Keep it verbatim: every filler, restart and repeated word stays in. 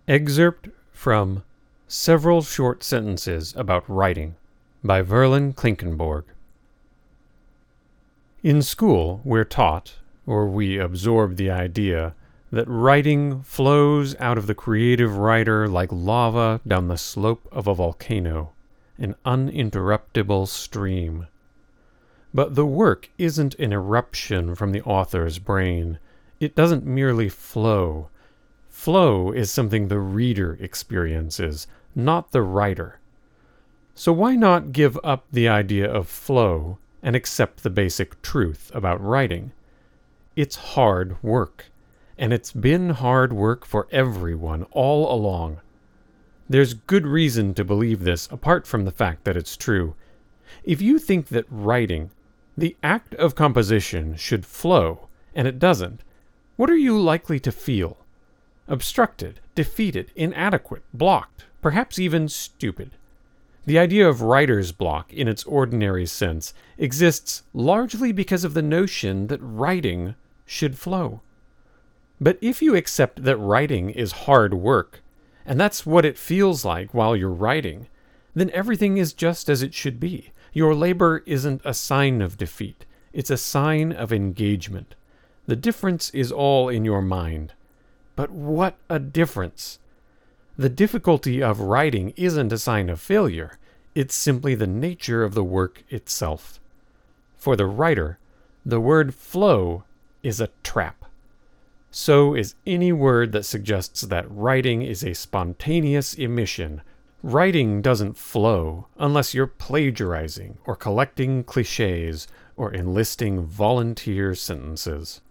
Excerpt from Several Short Sentences About Writing by Verlyn Klinkenborg. In school, we're taught, or we absorb the idea, that writing flows out of the creative writer like lava down the slope of a volcano, an uninterruptible stream. But the work isn't an eruption from the author's brain. It doesn't merely flow. Flow is something the reader experiences, not the writer. So why not give up the idea of flow and accept the basic truth about writing? It's hard work, and it's been hard work for everyone all along. There's good reason to believe this apart from the fact that it's true. If you think that writing, the act of composition, should flow, and it doesn't, what are you likely to feel? Obstructed, defeated, inadequate, blocked, perhaps even stupid. The idea of writer's block, in its ordinary sense, exists largely because of the notion that writing should flow. But if you accept that writing is hard work, and that's what it feels like while you're writing, then everything is just as it should be. Your labor isn't a sign of defeat. It's a sign of engagement. The difference is all in your mind. But what a difference! The difficulty of writing isn't a sign of failure. It's simply the nature of the work itself. For the writer, the word flow is a trap. So is any word that suggests that writing is a spontaneous emission. Writing doesn't flow unless you're plagiarizing or collecting cliches or enlisting volunteer sentences.